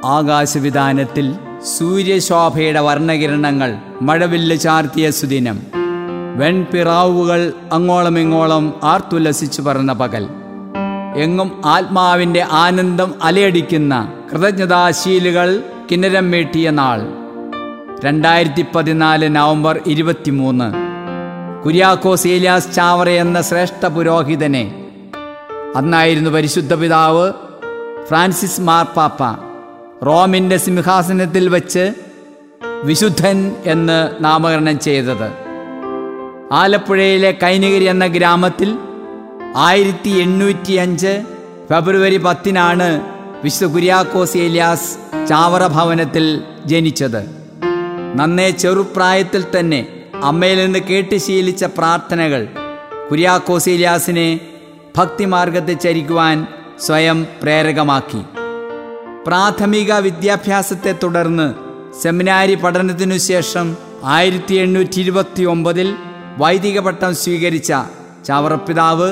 ആകാശവിതാനത്തിൽ സൂര്യശോഭയുടെ വർണ്ണകിരണങ്ങൾ മഴവില്ല് ചാർത്തിയ സുദിനം. വെൺപിറാവുകൾ അങ്ങോളമിങ്ങോളം ആർത്തുല്ലസിച്ചു പറന്ന പകൽ. എങ്ങും ആത്മാവിൻ്റെ ആനന്ദം അലയടിക്കുന്ന കൃതജ്ഞതാശീലുകൾ കിന്നരം മീട്ടിയ നാൾ. 2014 നവംബർ 23. കുര്യാക്കോസ് ഏലിയാസ് ചാവറ എന്ന ശ്രേഷ്ഠ പുരോഹിതനെ അന്നായിരുന്നു പരിശുദ്ധ പിതാവ് ഫ്രാൻസിസ് മാർപ്പാപ്പ റോമിൻ്റെ സിംഹാസനത്തിൽ വച്ച് വിശുദ്ധൻ എന്ന് നാമകരണം ചെയ്തത്. ആലപ്പുഴയിലെ കൈനഗിരി എന്ന ഗ്രാമത്തിൽ 1805 ഫെബ്രുവരി 10 വിശുദ്ധ കുര്യാക്കോസ് ഏലിയാസ് ചാവറ ഭവനത്തിൽ ജനിച്ചത്. നന്നേ ചെറുപ്രായത്തിൽ തന്നെ അമ്മയിൽ നിന്ന് കേട്ട് ശീലിച്ച പ്രാർത്ഥനകൾ കുര്യാക്കോസ് ഏലിയാസിനെ ഭക്തിമാർഗത്തെ ചരിക്കുവാൻ സ്വയം പ്രേരകമാക്കി. പ്രാഥമിക വിദ്യാഭ്യാസത്തെ തുടർന്ന് സെമിനാരി പഠനത്തിനു ശേഷം 1829 വൈദിക പട്ടം സ്വീകരിച്ച ചാവറപ്പിതാവ്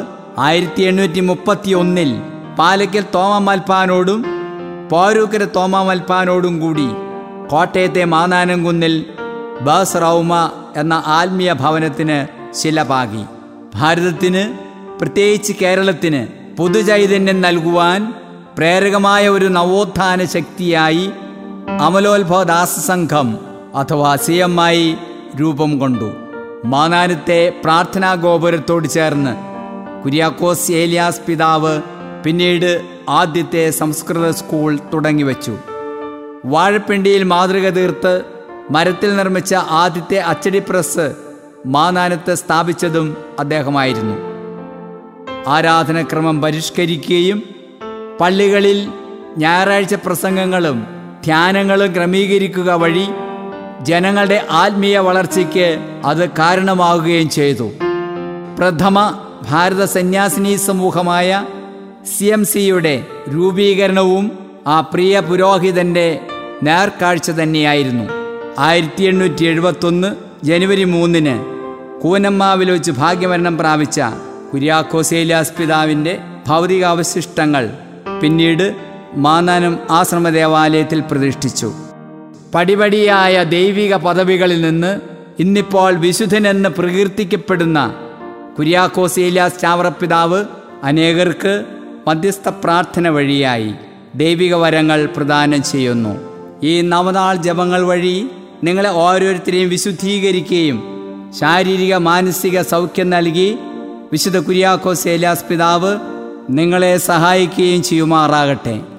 1831 പാലക്കൽ തോമാമൽപ്പാനോടും പോരൂക്കര തോമാമൽപ്പാനോടും കൂടി കോട്ടയത്തെ മാന്നാനംകുന്നിൽ ബസ്റൗമ എന്ന ആത്മീയ ഭവനത്തിന് ശിലപാകി. ഭാരതത്തിന്, പ്രത്യേകിച്ച് കേരളത്തിന് പുതുചൈതന്യം നൽകുവാൻ പ്രേരകമായ ഒരു നവോത്ഥാന ശക്തിയായി അമലോത്ഭവദാസ സംഘം അഥവാ CMI രൂപം കൊണ്ടു. മാന്നാനത്തെ പ്രാർത്ഥനാ ഗോപുരത്തോട് ചേർന്ന് കുര്യാക്കോസ് ഏലിയാസ് പിതാവ് പിന്നീട് ആദ്യത്തെ സംസ്കൃത സ്കൂൾ തുടങ്ങിവെച്ചു. വാഴപ്പിണ്ടിയിൽ മാതൃക തീർത്ത് മരത്തിൽ നിർമ്മിച്ച ആദ്യത്തെ അച്ചടി പ്രസ് മാന്നാനത്ത് സ്ഥാപിച്ചതും അദ്ദേഹമായിരുന്നു. ആരാധനക്രമം പരിഷ്കരിക്കുകയും പള്ളികളിൽ ഞായറാഴ്ച പ്രസംഗങ്ങളും ധ്യാനങ്ങളും ക്രമീകരിക്കുക വഴി ജനങ്ങളുടെ ആത്മീയ വളർച്ചയ്ക്ക് അത് കാരണമാവുകയും ചെയ്തു. പ്രഥമ ഭാരത സന്യാസിനി സമൂഹമായ CMCയുടെ രൂപീകരണവും ആ പ്രിയ പുരോഹിതൻ്റെ നേർക്കാഴ്ച തന്നെയായിരുന്നു. 1871 ജനുവരി 3 കൂനമ്മാവിൽ വെച്ച് ഭാഗ്യമരണം പ്രാപിച്ച കുര്യാക്കോസ് ഏലിയാസ് പിതാവിൻ്റെ ഭൗതികാവശിഷ്ടങ്ങൾ പിന്നീട് മാന്നാനം ആശ്രമ ദേവാലയത്തിൽ പ്രതിഷ്ഠിച്ചു. പടിപടിയായ ദൈവിക പദവികളിൽ നിന്ന് ഇന്നിപ്പോൾ വിശുദ്ധനെന്ന് പ്രകീർത്തിക്കപ്പെടുന്ന കുര്യാക്കോസ് ഏലിയാസ് ചാവറപ്പിതാവ് അനേകർക്ക് മധ്യസ്ഥ പ്രാർത്ഥന വഴിയായി ദൈവിക വരങ്ങൾ പ്രദാനം ചെയ്യുന്നു. ഈ നവനാൾ ജപങ്ങൾ വഴി നിങ്ങളെ ഓരോരുത്തരെയും വിശുദ്ധീകരിക്കുകയും ശാരീരിക മാനസിക സൗഖ്യം നൽകി വിശുദ്ധ കുര്യാക്കോസ് ഏലിയാസ് പിതാവ് നിങ്ങളെ സഹായിക്കുകയും ചെയ്യുമാറാകട്ടെ.